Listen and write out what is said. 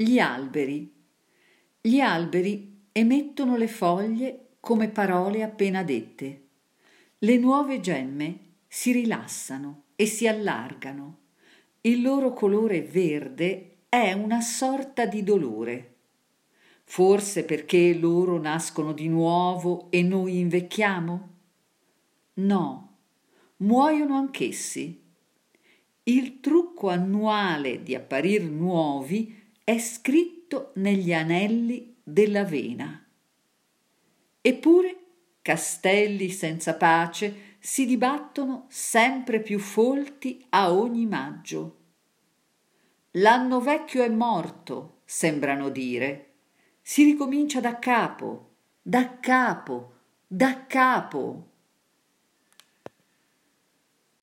Gli alberi. Gli alberi emettono le foglie come parole appena dette. Le nuove gemme si rilassano e si allargano. Il loro colore verde è una sorta di dolore. Forse perché loro nascono di nuovo e noi invecchiamo? No, muoiono anch'essi. Il trucco annuale di apparir nuovi è scritto negli anelli della vena. Eppure castelli senza pace si dibattono sempre più folti a ogni maggio. L'anno vecchio è morto, sembrano dire. Si ricomincia da capo, da capo, da capo.